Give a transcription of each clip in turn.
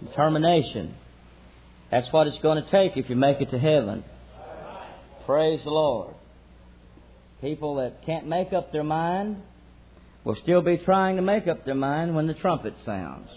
Determination. That's what it's going to take if you make it to heaven. Praise the Lord. People that can't make up their mind will still be trying to make up their mind when the trumpet sounds.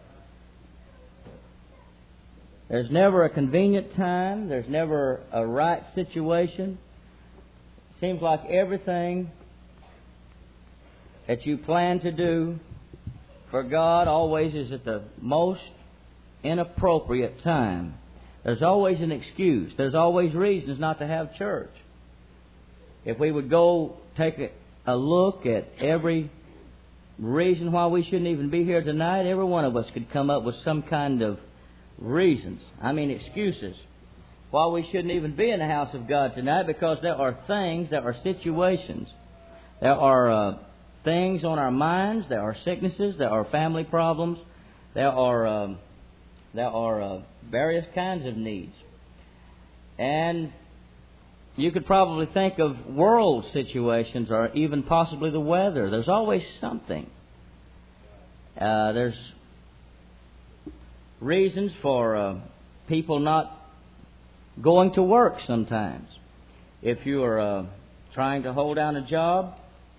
There's never a convenient time. There's never a right situation. It seems like everything that you plan to do for God always is at the most inappropriate time. There's always an excuse. There's always reasons not to have church. If we would go take a look at every reason why we shouldn't even be here tonight, every one of us could come up with some kind of reasons. Excuses. Why we shouldn't even be in the house of God tonight, because there are things, there are situations, there are things on our minds, there are sicknesses, there are family problems, there are various kinds of needs. And you could probably think of world situations or even possibly the weather. There's always something. There's reasons for people not going to work sometimes. If you are trying to hold down a job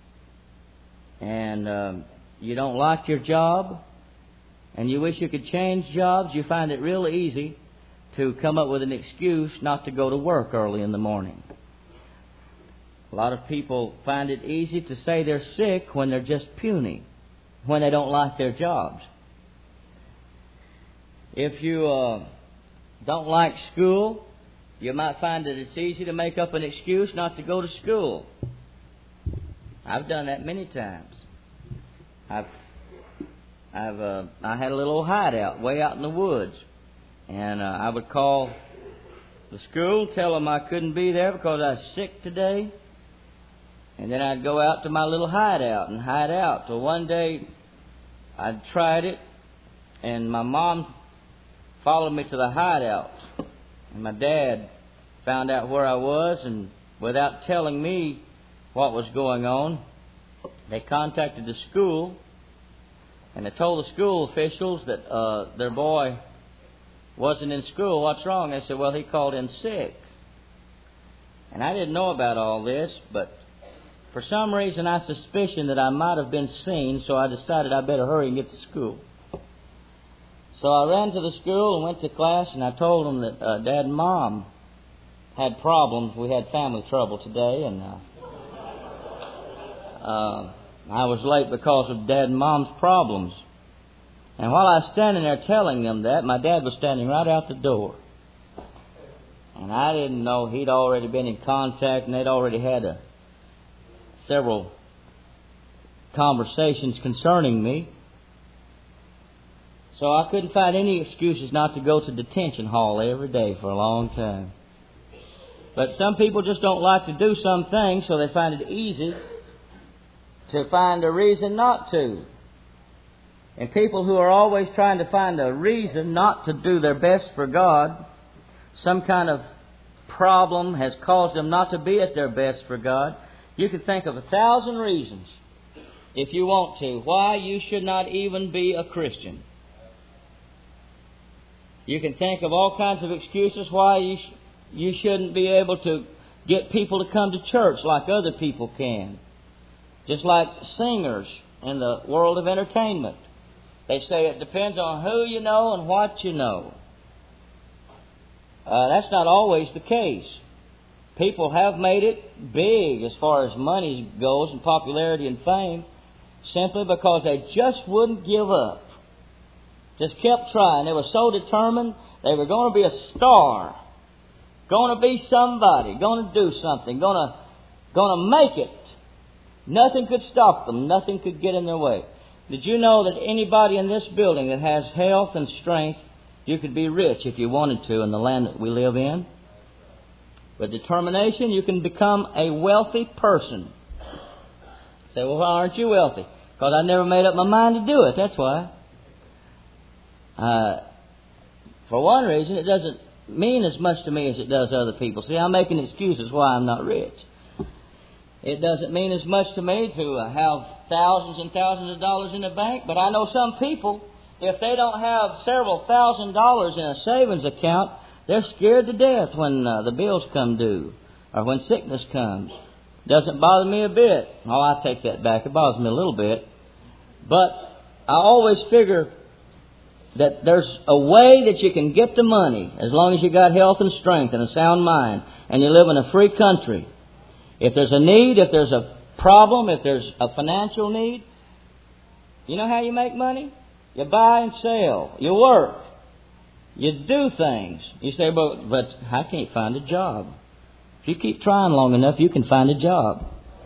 and you don't like your job and you wish you could change jobs, you find it real easy to come up with an excuse not to go to work early in the morning. A lot of people find it easy to say they're sick when they're just puny, when they don't like their jobs. If you don't like school, you might find that it's easy to make up an excuse not to go to school. I've done that many times. I had a little hideout way out in the woods, and I would call the school, tell them I couldn't be there because I was sick today, and then I'd go out to my little hideout and hide out. So one day I'd tried it, and my mom followed me to the hideout, and my dad found out where I was, and without telling me what was going on, they contacted the school, and they told the school officials that their boy wasn't in school. What's wrong? They said, well, he called in sick. And I didn't know about all this, but for some reason I suspicioned that I might have been seen, so I decided I better hurry and get to school. So I ran to the school and went to class, and I told them that Dad and Mom had problems. We had family trouble today, and I was late because of Dad and Mom's problems. And while I was standing there telling them that, my dad was standing right out the door. And I didn't know he'd already been in contact, and they'd already had several conversations concerning me. So I couldn't find any excuses not to go to detention hall every day for a long time. But some people just don't like to do some things, so they find it easy to find a reason not to. And people who are always trying to find a reason not to do their best for God, some kind of problem has caused them not to be at their best for God. You can think of 1,000 reasons, if you want to, why you should not even be a Christian. You can think of all kinds of excuses why you shouldn't be able to get people to come to church like other people can. Just like singers in the world of entertainment. They say it depends on who you know and what you know. That's not always the case. People have made it big as far as money goes and popularity and fame simply because they just wouldn't give up. Just kept trying. They were so determined they were going to be a star, going to be somebody, going to do something, going to make it. Nothing could stop them. Nothing could get in their way. Did you know that anybody in this building that has health and strength, you could be rich if you wanted to in the land that we live in? With determination, you can become a wealthy person. You say, well, why aren't you wealthy? Because I never made up my mind to do it. That's why. For one reason, it doesn't mean as much to me as it does to other people. See, I'm making excuses why I'm not rich. It doesn't mean as much to me to have thousands and thousands of dollars in the bank, but I know some people if they don't have several $1,000s in a savings account, they're scared to death when the bills come due or when sickness comes. Doesn't bother me a bit. Oh, I take that back. It bothers me a little bit. But I always figure that there's a way that you can get the money as long as you got health and strength and a sound mind and you live in a free country. If there's a need, if there's a problem, if there's a financial need, you know how you make money? You buy and sell. You work. You do things. You say, but I can't find a job. If you keep trying long enough, you can find a job.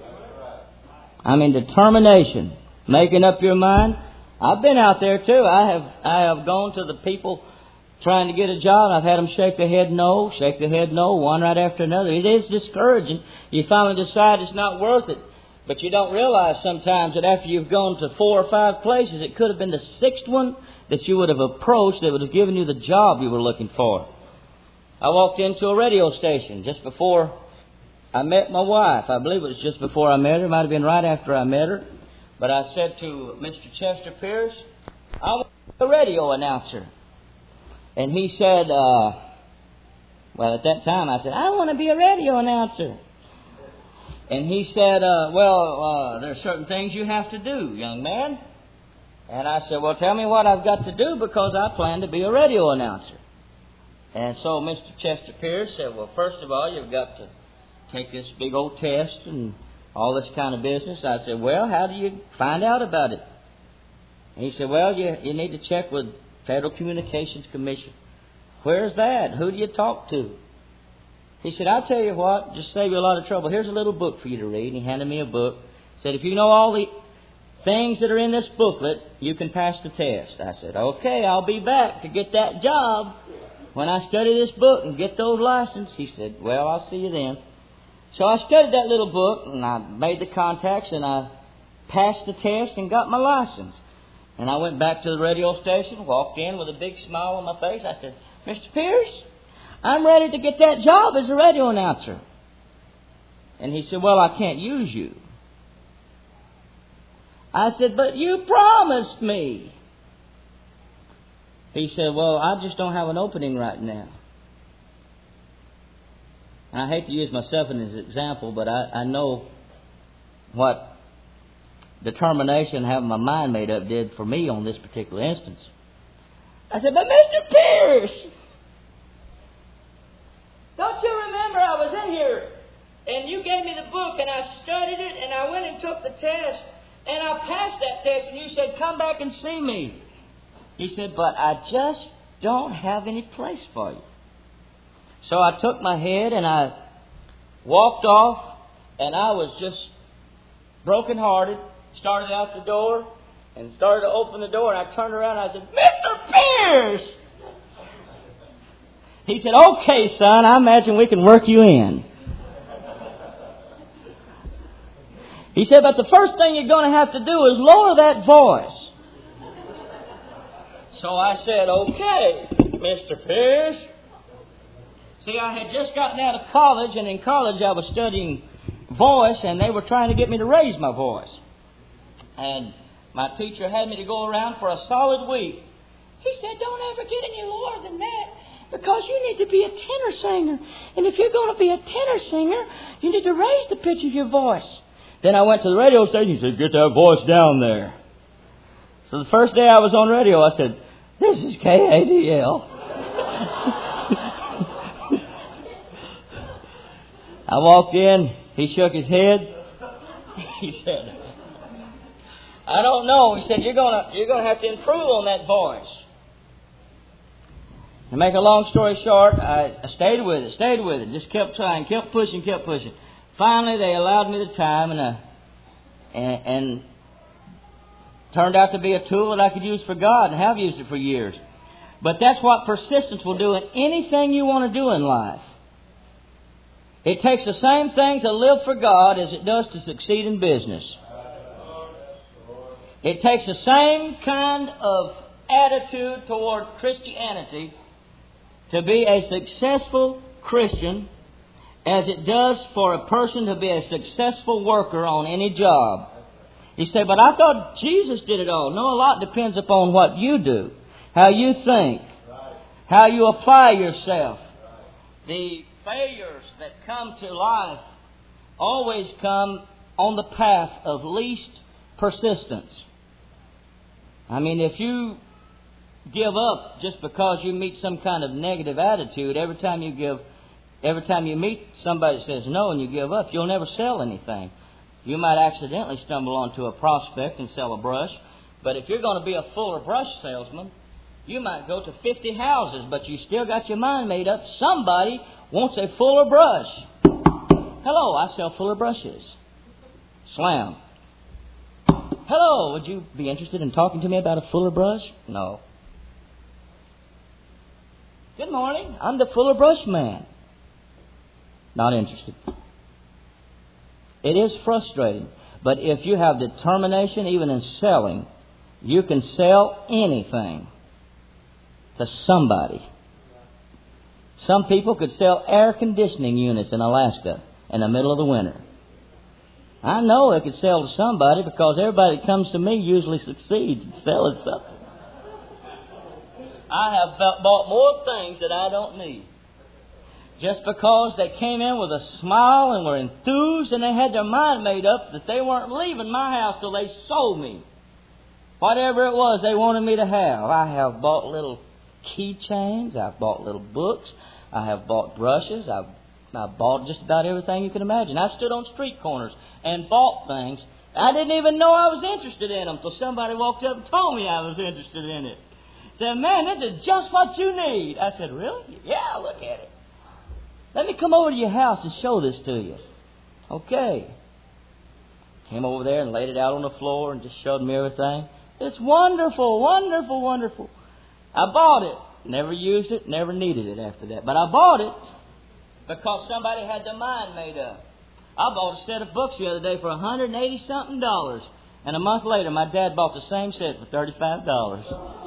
I mean, determination, making up your mind. I've been out there too. I have gone to the people trying to get a job. I've had them shake their head no, one right after another. It is discouraging. You finally decide it's not worth it. But you don't realize sometimes that after you've gone to 4 or 5 places, it could have been the 6th one that you would have approached that would have given you the job you were looking for. I walked into a radio station just before I met my wife. I believe it was just before I met her. It might have been right after I met her. But I said to Mr. Chester Pierce, I want to be a radio announcer. And he said, well, at that time I said, I want to be a radio announcer. And he said, there's certain things you have to do, young man. And I said, well, tell me what I've got to do because I plan to be a radio announcer. And so Mr. Chester Pierce said, well, first of all, you've got to take this big old test and all this kind of business. I said, well, how do you find out about it? And he said, well, you need to check with Federal Communications Commission. Where's that? Who do you talk to? He said, I'll tell you what, just save you a lot of trouble. Here's a little book for you to read. And he handed me a book. He said, if you know all the things that are in this booklet, you can pass the test. I said, okay, I'll be back to get that job when I study this book and get those licenses. He said, well, I'll see you then. So I studied that little book and I made the contacts and I passed the test and got my license. And I went back to the radio station, walked in with a big smile on my face. I said, Mr. Pierce, I'm ready to get that job as a radio announcer. And he said, well, I can't use you. I said, but you promised me. He said, well, I just don't have an opening right now. And I hate to use myself as an example, but I know what determination, having my mind made up, did for me on this particular instance. I said, but Mr. Pierce, don't you remember I was in here and you gave me the book and I studied it and I went and took the test and I passed that test and you said, come back and see me. He said, but I just don't have any place for you. So I took my head and I walked off and I was just brokenhearted. Started out the door and started to open the door and I turned around and I said, Mr. Pierce! He said, okay, son, I imagine we can work you in. He said, but the first thing you're going to have to do is lower that voice. So I said, okay, Mr. Pierce. See, I had just gotten out of college, and in college I was studying voice, and they were trying to get me to raise my voice. And my teacher had me to go around for a solid week. He said, don't ever get any lower than that, because you need to be a tenor singer. And if you're going to be a tenor singer, you need to raise the pitch of your voice. Then I went to the radio station. He said, get that voice down there. So the first day I was on radio, I said, this is KADL. I walked in. He shook his head. He said, I don't know. He said, you're gonna have to improve on that voice. To make a long story short, I stayed with it. Just kept trying, kept pushing. Finally, they allowed me the time, and turned out to be a tool that I could use for God, and have used it for years. But that's what persistence will do in anything you want to do in life. It takes the same thing to live for God as it does to succeed in business. It takes the same kind of attitude toward Christianity to be a successful Christian as it does for a person to be a successful worker on any job. You say, but I thought Jesus did it all. No, a lot depends upon what you do, how you think, how you apply yourself. The failures that come to life always come on the path of least persistence. I mean, if you give up just because you meet some kind of negative attitude, every time you meet somebody that says no and you give up, you'll never sell anything. You might accidentally stumble onto a prospect and sell a brush, but if you're going to be a Fuller Brush salesman, you might go to 50 houses, but you still got your mind made up. Somebody wants a Fuller brush. Hello, I sell Fuller brushes. Slam. Hello, would you be interested in talking to me about a Fuller brush? No. Good morning, I'm the Fuller brush man. Not interested. It is frustrating, but if you have determination, even in selling, you can sell anything to somebody. Some people could sell air conditioning units in Alaska in the middle of the winter. I know they could sell to somebody because everybody that comes to me usually succeeds in selling something. I have bought more things that I don't need. Just because they came in with a smile and were enthused and they had their mind made up that they weren't leaving my house till they sold me whatever it was they wanted me to have. I have bought little keychains. I've bought little books. I have bought brushes. I've bought just about everything you can imagine. I've stood on street corners and bought things. I didn't even know I was interested in them till somebody walked up and told me I was interested in it. Said, man, this is just what you need. I said, really? Yeah, look at it. Let me come over to your house and show this to you. Okay. Came over there and laid it out on the floor and just showed me everything. It's wonderful, wonderful, wonderful. I bought it. Never used it, never needed it after that. But I bought it because somebody had their mind made up. I bought a set of books the other day for $180-something. And a month later, my dad bought the same set for $35.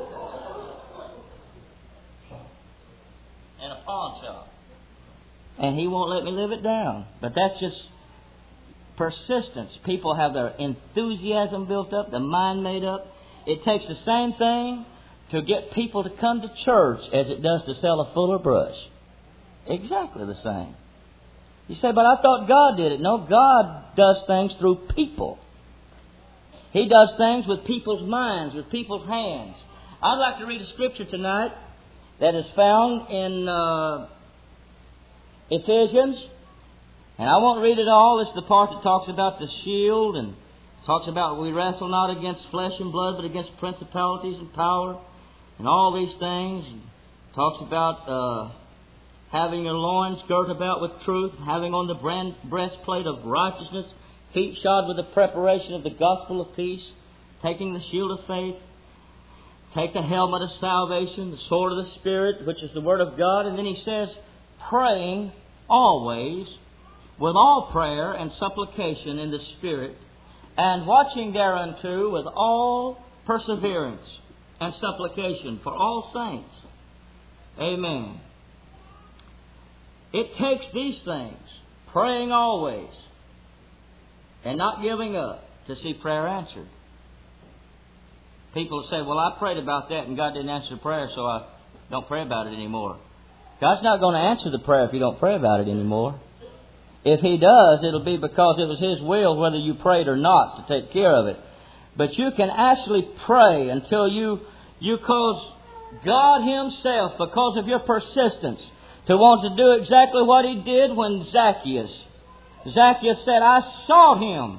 In a pawn shop. And he won't let me live it down. But that's just persistence. People have their enthusiasm built up, their mind made up. It takes the same thing to get people to come to church as it does to sell a Fuller brush. Exactly the same. You say, but I thought God did it. No, God does things through people. He does things with people's minds, with people's hands. I'd like to read a scripture tonight that is found in Ephesians. And I won't read it all. It's the part that talks about the shield and talks about we wrestle not against flesh and blood, but against principalities and power and all these things. And talks about having your loins girt about with truth, having on the breastplate of righteousness, feet shod with the preparation of the gospel of peace, taking the shield of faith, take the helmet of salvation, the sword of the Spirit, which is the Word of God. And then he says, praying always with all prayer and supplication in the Spirit, and watching thereunto with all perseverance and supplication for all saints. Amen. It takes these things, praying always and not giving up, to see prayer answered. People say, well, I prayed about that and God didn't answer prayer, so I don't pray about it anymore. God's not going to answer the prayer if you don't pray about it anymore. If He does, it'll be because it was His will whether you prayed or not to take care of it. But you can actually pray until you cause God Himself, because of your persistence, to want to do exactly what He did when Zacchaeus said, I saw Him.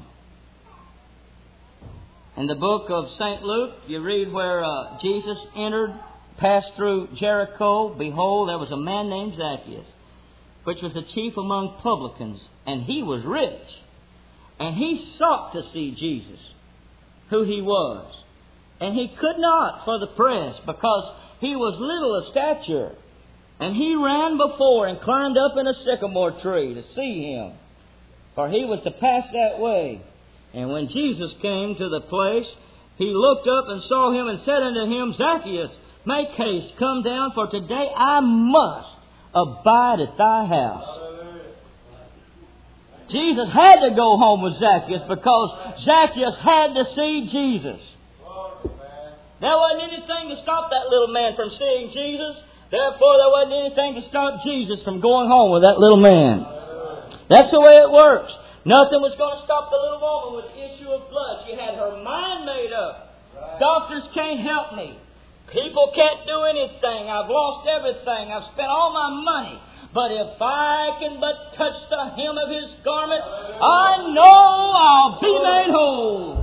In the book of St. Luke, you read where Jesus passed through Jericho. Behold, there was a man named Zacchaeus, which was the chief among publicans, and he was rich. And he sought to see Jesus, who He was. And he could not for the press, because he was little of stature. And he ran before and climbed up in a sycamore tree to see Him, for he was to pass that way. And when Jesus came to the place, he looked up and saw him and said unto him, Zacchaeus, make haste, come down, for today I must abide at thy house. Jesus had to go home with Zacchaeus because Zacchaeus had to see Jesus. There wasn't anything to stop that little man from seeing Jesus. Therefore, there wasn't anything to stop Jesus from going home with that little man. That's the way it works. Nothing was going to stop the little woman with the issue of blood. She had her mind made up. Doctors can't help me. People can't do anything. I've lost everything. I've spent all my money. But if I can but touch the hem of His garment, I know I'll be made whole.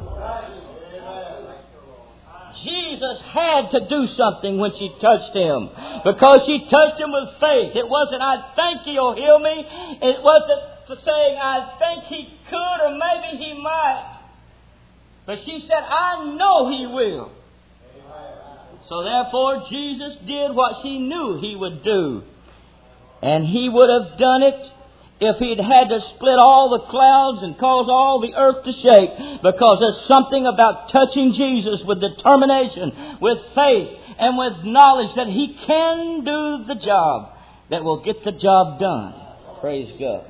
Jesus had to do something when she touched Him. Because she touched Him with faith. It wasn't, I think He'll heal me. It wasn't for saying, I think He could or maybe He might. But she said, I know He will. So therefore, Jesus did what she knew He would do. And He would have done it if He'd had to split all the clouds and cause all the earth to shake. Because there's something about touching Jesus with determination, with faith, and with knowledge that He can do the job that will get the job done. Praise God.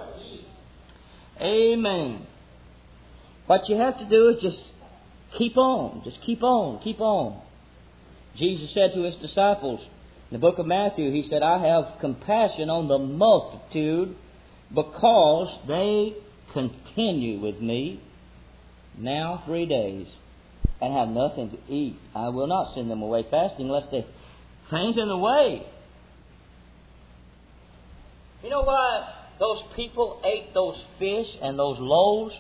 Amen. What you have to do is just keep on. Just keep on. Keep on. Jesus said to His disciples, in the book of Matthew, He said, I have compassion on the multitude because they continue with me now 3 days and have nothing to eat. I will not send them away fasting lest they faint in the way. You know why those people ate those fish and those loaves?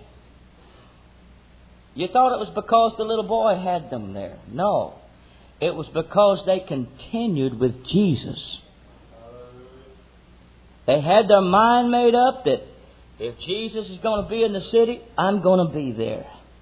You thought it was because the little boy had them there. No. It was because they continued with Jesus. They had their mind made up that if Jesus is going to be in the city, I'm going to be there.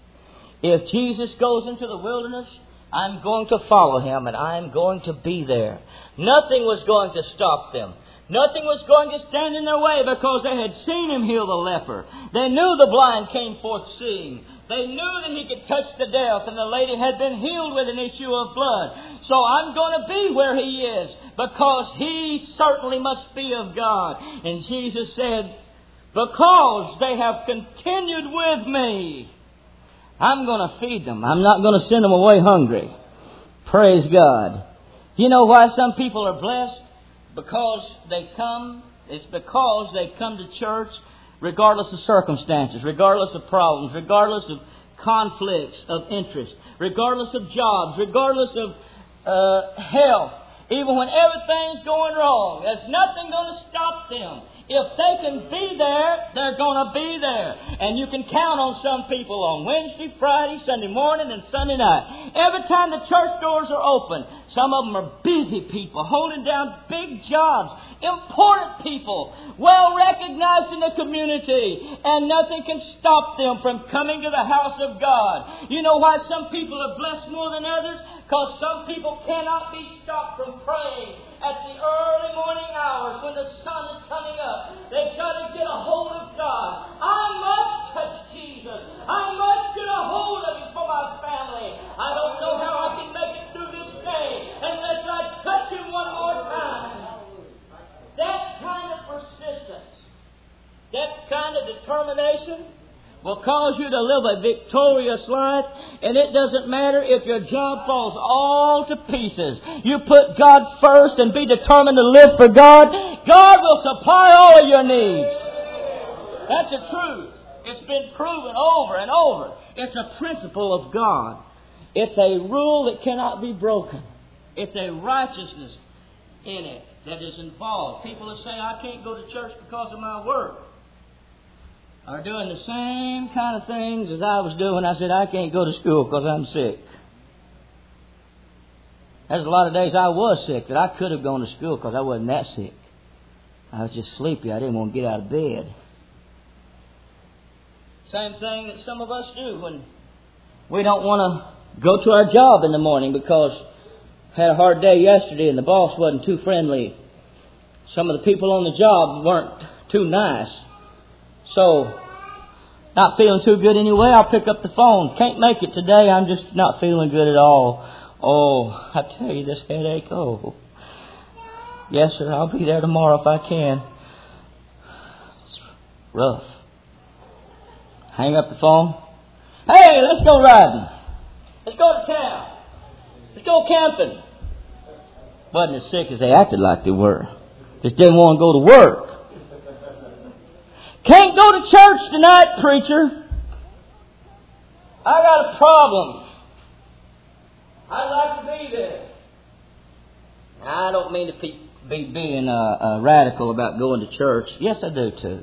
If Jesus goes into the wilderness, I'm going to follow Him and I'm going to be there. Nothing was going to stop them. Nothing was going to stand in their way because they had seen Him heal the leper. They knew the blind came forth seeing. They knew that He could touch the deaf, and the lady had been healed with an issue of blood. So I'm going to be where He is, because He certainly must be of God. And Jesus said, because they have continued with me, I'm going to feed them. I'm not going to send them away hungry. Praise God. You know why some people are blessed? Because they come, it's because they come to church regardless of circumstances, regardless of problems, regardless of conflicts of interest, regardless of jobs, regardless of health. Even when everything's going wrong, there's nothing going to stop them. If they can be there, they're going to be there. And you can count on some people on Wednesday, Friday, Sunday morning, and Sunday night. Every time the church doors are open, some of them are busy people, holding down big jobs, important people, well recognized in the community, and nothing can stop them from coming to the house of God. You know why some people are blessed more than others? Because some people cannot be stopped from praying at the early morning hours when the sun is coming up. They've got to get a hold of God. I must touch Jesus. I must get a hold of Him for my family. I don't know how I can make it through this day unless I touch Him one more time. That kind of persistence, that kind of determination will cause you to live a victorious life, and it doesn't matter if your job falls all to pieces. You put God first and be determined to live for God. God will supply all of your needs. That's the truth. It's been proven over and over. It's a principle of God. It's a rule that cannot be broken. It's a righteousness in it that is involved. People are saying, I can't go to church because of my work. Are doing the same kind of things as I was doing. I said, I can't go to school because I'm sick. There's a lot of days I was sick that I could have gone to school because I wasn't that sick. I was just sleepy. I didn't want to get out of bed. Same thing that some of us do when we don't want to go to our job in the morning because I had a hard day yesterday and the boss wasn't too friendly. Some of the people on the job weren't too nice. So, not feeling too good anyway, I'll pick up the phone. Can't make it today, I'm just not feeling good at all. Oh, I tell you, this headache, oh. Yes, sir, I'll be there tomorrow if I can. It's rough. Hang up the phone. Hey, let's go riding. Let's go to town. Let's go camping. Wasn't as sick as they acted like they were. Just didn't want to go to work. Can't go to church tonight, preacher. I got a problem. I'd like to be there. Now, I don't mean to be being radical about going to church. Yes, I do too.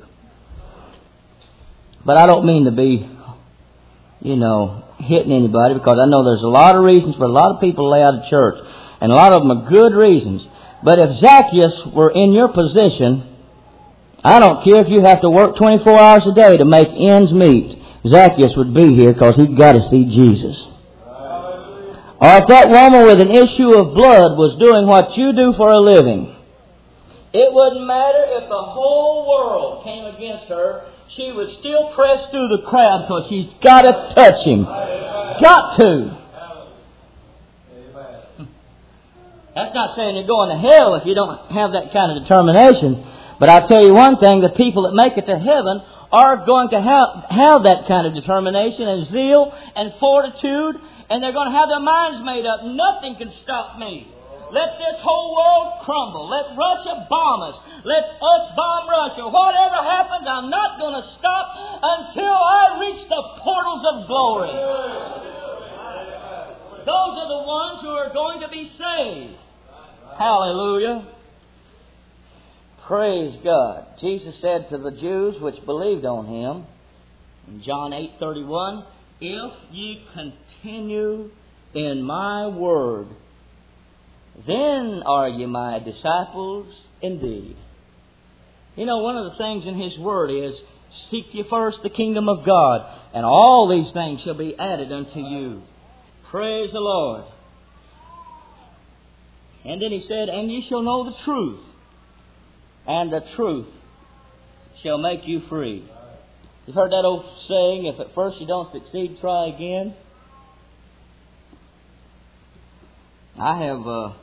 But I don't mean to be, hitting anybody, because I know there's a lot of reasons for a lot of people to lay out of church. And a lot of them are good reasons. But if Zacchaeus were in your position, I don't care if you have to work 24 hours a day to make ends meet. Zacchaeus would be here because he'd got to see Jesus. Or if that woman with an issue of blood was doing what you do for a living, it wouldn't matter if the whole world came against her. She would still press through the crowd because she's got to touch him. Got to. That's not saying you're going to hell if you don't have that kind of determination. But I'll tell you one thing, the people that make it to heaven are going to have that kind of determination and zeal and fortitude, and they're going to have their minds made up. Nothing can stop me. Let this whole world crumble. Let Russia bomb us. Let us bomb Russia. Whatever happens, I'm not going to stop until I reach the portals of glory. Those are the ones who are going to be saved. Hallelujah. Praise God. Jesus said to the Jews which believed on Him, in John 8:31, if ye continue in my word, then are ye my disciples indeed. One of the things in His word is, seek ye first the kingdom of God, and all these things shall be added unto you. Praise the Lord. And then He said, and ye shall know the truth, and the truth shall make you free. You've heard that old saying, if at first you don't succeed, try again. I have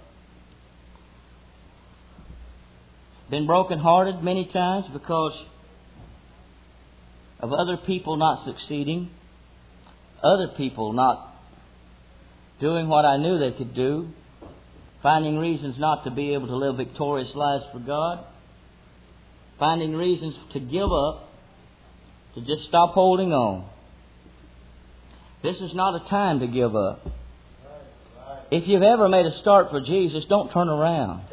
been brokenhearted many times because of other people not succeeding, other people not doing what I knew they could do, finding reasons not to be able to live victorious lives for God, finding reasons to give up, to just stop holding on. This is not a time to give up. If you've ever made a start for Jesus, don't turn around.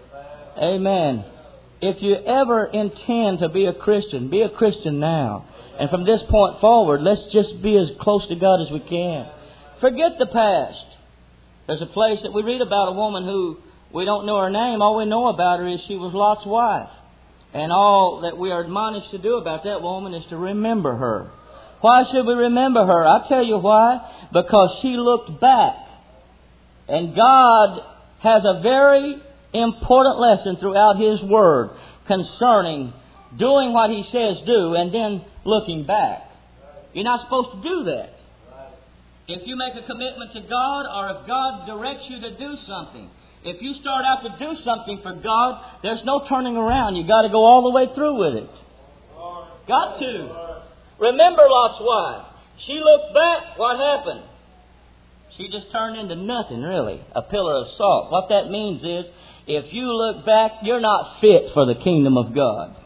Amen. If you ever intend to be a Christian now. And from this point forward, let's just be as close to God as we can. Forget the past. There's a place that we read about a woman who we don't know her name. All we know about her is she was Lot's wife. And all that we are admonished to do about that woman is to remember her. Why should we remember her? I'll tell you why. Because she looked back. And God has a very important lesson throughout His Word concerning doing what He says do and then looking back. You're not supposed to do that. If you make a commitment to God, or if God directs you to do something, if you start out to do something for God, there's no turning around. You've got to go all the way through with it. Got to. Remember Lot's wife. She looked back. What happened? She just turned into nothing, really. A pillar of salt. What that means is, if you look back, you're not fit for the kingdom of God.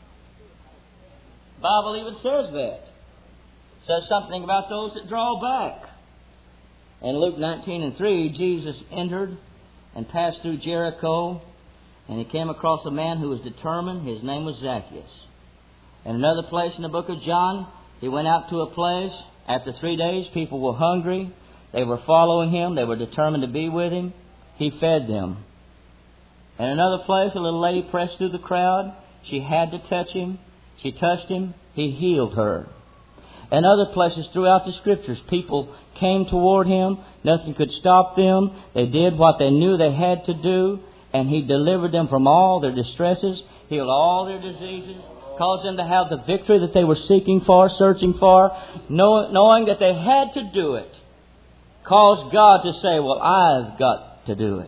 The Bible even says that. It says something about those that draw back. In Luke 19:3, Jesus entered and passed through Jericho, and He came across a man who was determined. His name was Zacchaeus. In another place in the book of John, He went out to a place. After 3 days, people were hungry. They were following Him. They were determined to be with Him. He fed them. In another place, a little lady pressed through the crowd. She had to touch Him. She touched Him. He healed her. In other places throughout the Scriptures, people came toward Him. Nothing could stop them. They did what they knew they had to do. And He delivered them from all their distresses, healed all their diseases, caused them to have the victory that they were seeking for, searching for, knowing that they had to do it. Caused God to say, well, I've got to do it.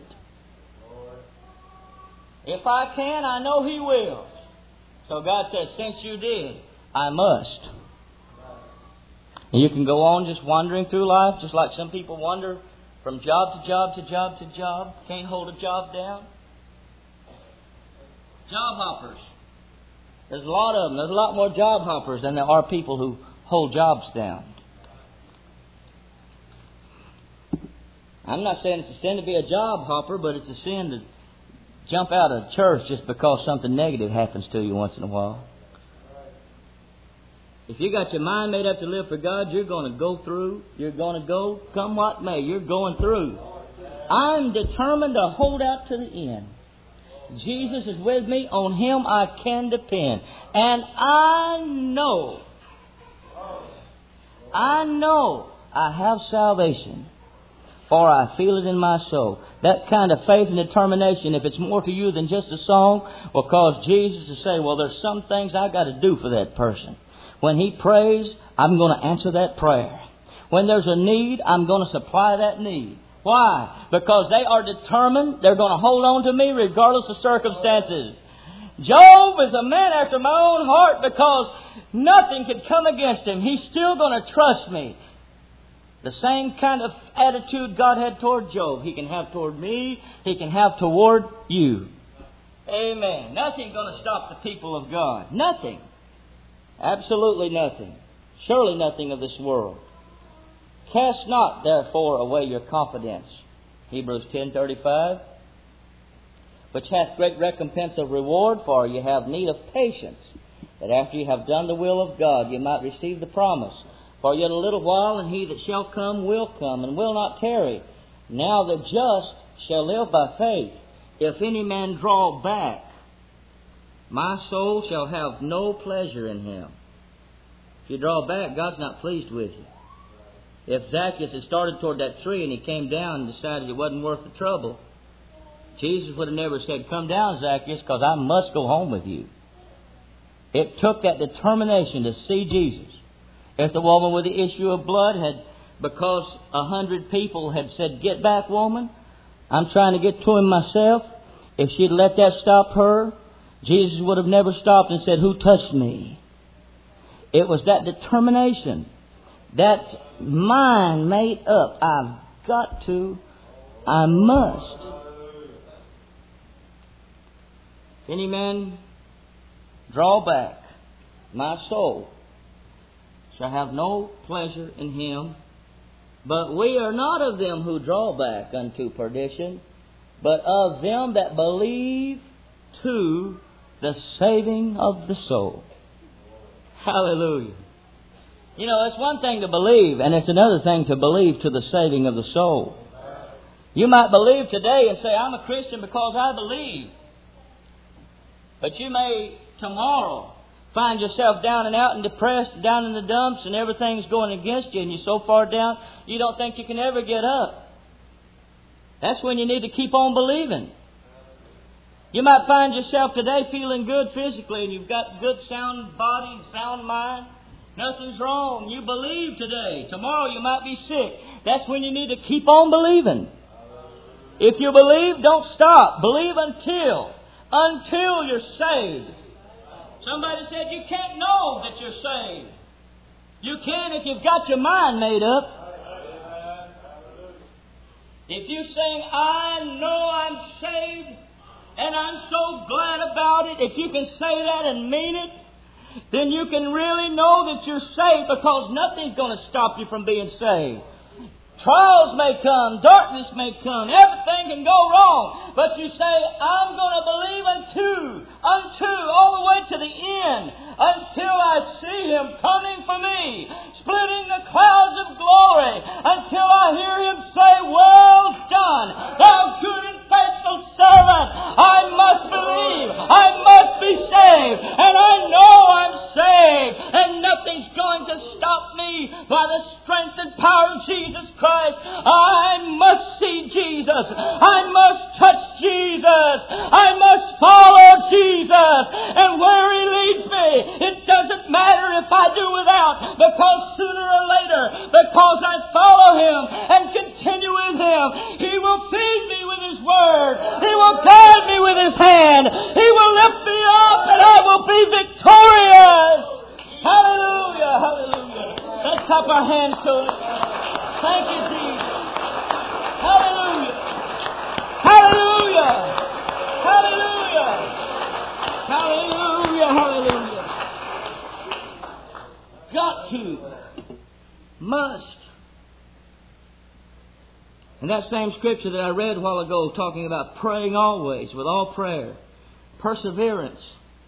If I can, I know He will. So God says, since you did, I must. And you can go on just wandering through life, just like some people wander from job to job to job to job. Can't hold a job down. Job hoppers. There's a lot of them. There's a lot more job hoppers than there are people who hold jobs down. I'm not saying it's a sin to be a job hopper, but it's a sin to jump out of church just because something negative happens to you once in a while. If you got your mind made up to live for God, you're going to go through. You're going to go, come what may. You're going through. I'm determined to hold out to the end. Jesus is with me. On Him I can depend. And I know I have salvation, for I feel it in my soul. That kind of faith and determination, if it's more to you than just a song, will cause Jesus to say, well, there's some things I got to do for that person. When he prays, I'm going to answer that prayer. When there's a need, I'm going to supply that need. Why? Because they are determined. They're going to hold on to me regardless of circumstances. Job is a man after my own heart because nothing could come against him. He's still going to trust me. The same kind of attitude God had toward Job, He can have toward me. He can have toward you. Amen. Nothing's going to stop the people of God. Nothing. Absolutely nothing. Surely nothing of this world. Cast not, therefore, away your confidence. Hebrews 10:35. Which hath great recompense of reward, for you have need of patience, that after you have done the will of God, you might receive the promise. For yet a little while, and He that shall come, and will not tarry. Now the just shall live by faith. If any man draw back, my soul shall have no pleasure in him. If you draw back, God's not pleased with you. If Zacchaeus had started toward that tree and he came down and decided it wasn't worth the trouble, Jesus would have never said, come down, Zacchaeus, because I must go home with you. It took that determination to see Jesus. If the woman with the issue of blood had, because 100 people had said, get back, woman, I'm trying to get to him myself. If she'd let that stop her, Jesus would have never stopped and said, who touched me? It was that determination, that mind made up. I've got to, I must. Any man draw back, my soul shall have no pleasure in him. But we are not of them who draw back unto perdition, but of them that believe to the saving of the soul. Hallelujah. You know, it's one thing to believe, and it's another thing to believe to the saving of the soul. You might believe today and say, I'm a Christian because I believe. But you may tomorrow find yourself down and out and depressed, down in the dumps, and everything's going against you, and you're so far down, you don't think you can ever get up. That's when you need to keep on believing. You might find yourself today feeling good physically, and you've got good sound body, sound mind. Nothing's wrong. You believe today. Tomorrow you might be sick. That's when you need to keep on believing. If you believe, don't stop. Believe until you're saved. Somebody said you can't know that you're saved. You can if you've got your mind made up. If you sing, I know I'm saved, and I'm so glad about it, if you can say that and mean it, then you can really know that you're saved, because nothing's going to stop you from being saved. Trials may come, darkness may come, everything can go wrong, but you say, I'm going to believe unto, all the way to the end, until I see Him coming for me, splitting the clouds of glory, until I hear Him say, well done, thou good and faithful servant. I must believe, I must be saved, and I know I'm saved, and nothing's going to stop me by the strength and power of Jesus Christ. I must see Jesus. I must touch Jesus. I must follow Jesus. And where He leads me, it doesn't matter if I do without, because sooner or later, because I follow Him and continue with Him, He will feed me with His Word. He will guide me with His hand. He will lift me up, and I will be victorious. Hallelujah, hallelujah. Let's clap our our hands to it. Thank you, Jesus. Hallelujah. Hallelujah. Hallelujah. Hallelujah. Hallelujah. Got to. Must. And that same scripture that I read a while ago, talking about praying always with all prayer. Perseverance.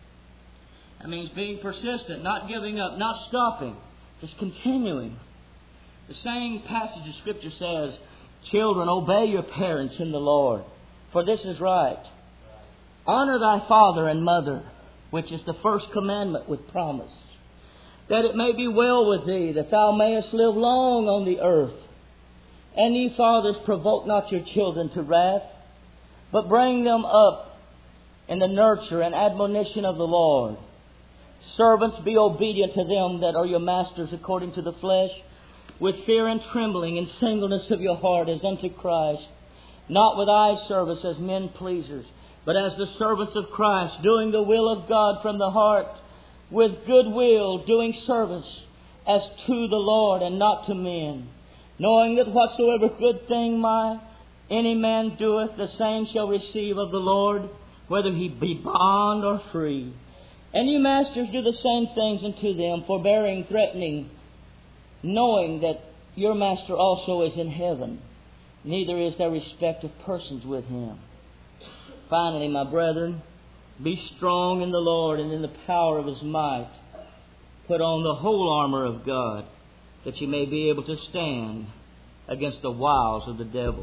That means being persistent, not giving up, not stopping, just continuing. The same passage of Scripture says, children, obey your parents in the Lord, for this is right. Honor thy father and mother, which is the first commandment with promise, that it may be well with thee, that thou mayest live long on the earth. And ye fathers, provoke not your children to wrath, but bring them up in the nurture and admonition of the Lord. Servants, be obedient to them that are your masters according to the flesh, with fear and trembling and singleness of your heart as unto Christ, not with eye service as men pleasers, but as the servants of Christ, doing the will of God from the heart, with good will, doing service as to the Lord and not to men, knowing that whatsoever good thing any man doeth, the same shall receive of the Lord, whether he be bond or free. And ye masters, do the same things unto them, forbearing, threatening, knowing that your master also is in heaven, neither is there respect of persons with him. Finally, my brethren, be strong in the Lord and in the power of his might. Put on the whole armor of God, that you may be able to stand against the wiles of the devil.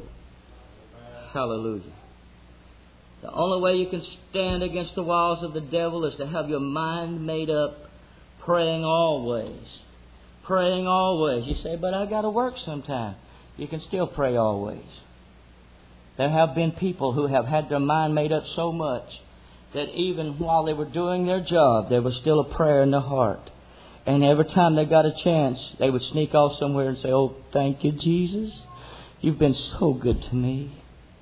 Hallelujah. The only way you can stand against the wiles of the devil is to have your mind made up, praying always. Praying always. You say, but I got to work sometime. You can still pray always. There have been people who have had their mind made up so much that even while they were doing their job, there was still a prayer in their heart. And every time they got a chance, they would sneak off somewhere and say, oh, thank you, Jesus. You've been so good to me.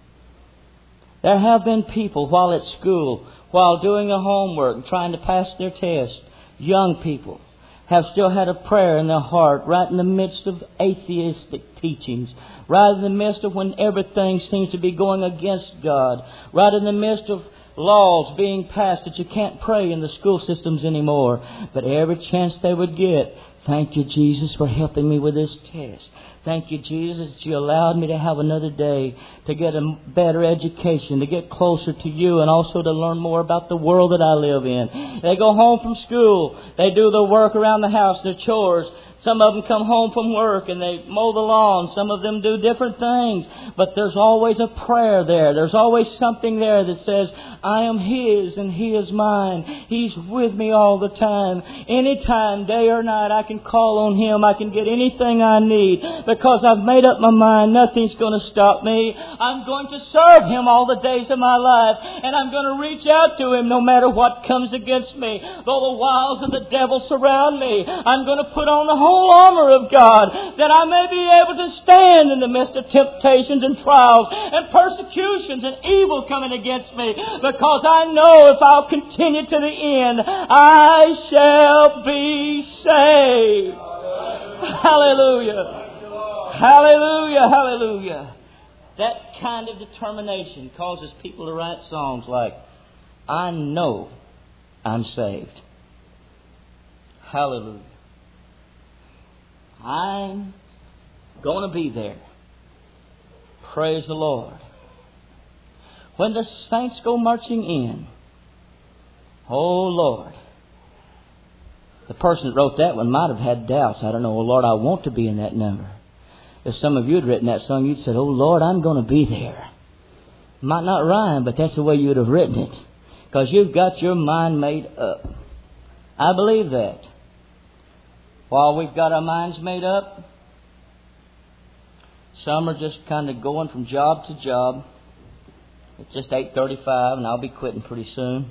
There have been people while at school, while doing their homework, trying to pass their test, young people have still had a prayer in their heart right in the midst of atheistic teachings, right in the midst of when everything seems to be going against God, right in the midst of laws being passed that you can't pray in the school systems anymore. But every chance they would get, thank you, Jesus, for helping me with this test. Thank you, Jesus, that you allowed me to have another day to get a better education, to get closer to you, and also to learn more about the world that I live in. They go home from school. They do their work around the house, their chores. Some of them come home from work and they mow the lawn. Some of them do different things. But there's always a prayer there. There's always something there that says, I am His and He is mine. He's with me all the time. Anytime, day or night, I can call on Him. I can get anything I need because I've made up my mind. Nothing's going to stop me. I'm going to serve Him all the days of my life. And I'm going to reach out to Him no matter what comes against me. Though the wiles of the devil surround me, I'm going to put on the whole armor of God, that I may be able to stand in the midst of temptations and trials and persecutions and evil coming against me, because I know if I'll continue to the end, I shall be saved. Hallelujah. Hallelujah. Hallelujah. That kind of determination causes people to write songs like, I know I'm saved. Hallelujah. I'm going to be there. Praise the Lord. When the saints go marching in, oh Lord. The person that wrote that one might have had doubts. I don't know, oh Lord, I want to be in that number. If some of you had written that song, you'd said, oh Lord, I'm going to be there. Might not rhyme, but that's the way you would have written it. Because you've got your mind made up. I believe that. While we've got our minds made up, some are just kind of going from job to job. It's just 8:35 and I'll be quitting pretty soon.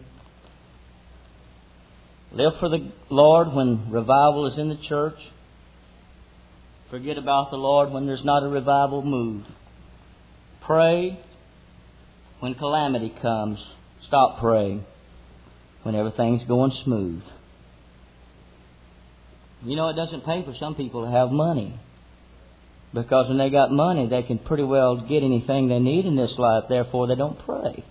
Live for the Lord when revival is in the church. Forget about the Lord when there's not a revival move. Pray when calamity comes. Stop praying when everything's going smooth. You know, it doesn't pay for some people to have money. Because when they got money, they can pretty well get anything they need in this life. Therefore, they don't pray.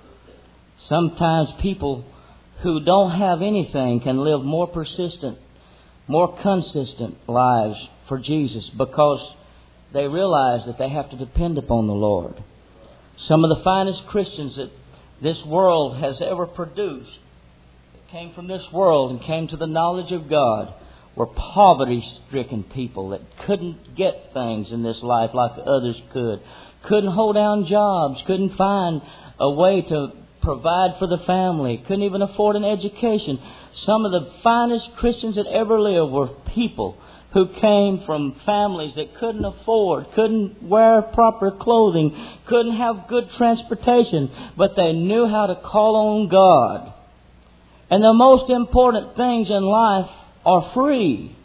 Sometimes people who don't have anything can live more persistent, more consistent lives for Jesus because they realize that they have to depend upon the Lord. Some of the finest Christians that this world has ever produced, that came from this world and came to the knowledge of God, were poverty-stricken people that couldn't get things in this life like others could. Couldn't hold down jobs, couldn't find a way to provide for the family, couldn't even afford an education. Some of the finest Christians that ever lived were people who came from families that couldn't afford, couldn't wear proper clothing, couldn't have good transportation, but they knew how to call on God. And the most important things in life are free.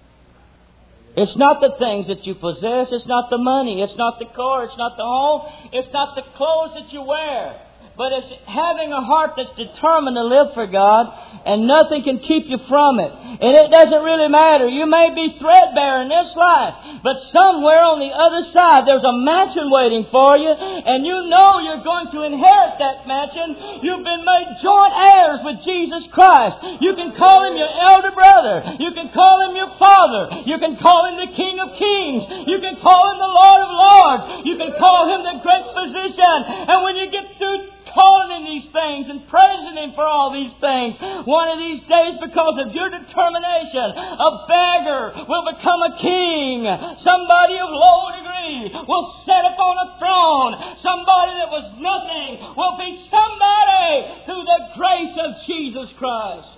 It's not the things that you possess, it's not the money, it's not the car, it's not the home, it's not the clothes that you wear. But it's having a heart that's determined to live for God, and nothing can keep you from it. And it doesn't really matter. You may be threadbare in this life, but somewhere on the other side there's a mansion waiting for you, and you know you're going to inherit that mansion. You've been made joint heirs with Jesus Christ. You can call Him your elder brother. You can call Him your Father. You can call Him the King of Kings. You can call Him the Lord of Lords. You can call Him the Great Physician. And when you get through calling Him these things and praising Him for all these things, one of these days, because of your determination, a beggar will become a king. Somebody of low degree will sit upon a throne. Somebody that was nothing will be somebody through the grace of Jesus Christ.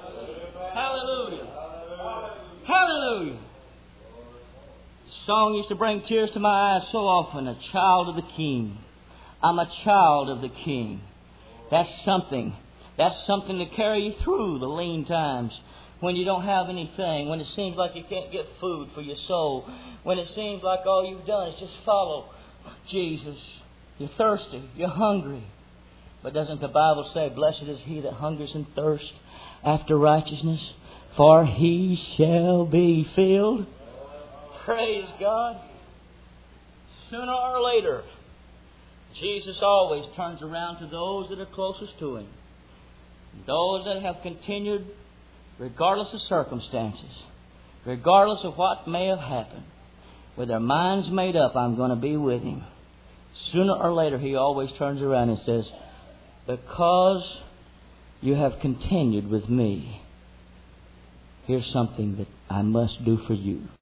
Hallelujah. Hallelujah. The song used to bring tears to my eyes so often. A child of the King. I'm a child of the King. That's something. That's something to carry you through the lean times. When you don't have anything. When it seems like you can't get food for your soul. When it seems like all you've done is just follow Jesus. You're thirsty. You're hungry. But doesn't the Bible say, blessed is he that hungers and thirsts after righteousness, for he shall be filled? Praise God. Sooner or later, Jesus always turns around to those that are closest to Him. Those that have continued, regardless of circumstances, regardless of what may have happened, with their minds made up, I'm going to be with Him. Sooner or later, He always turns around and says, because you have continued with me, here's something that I must do for you.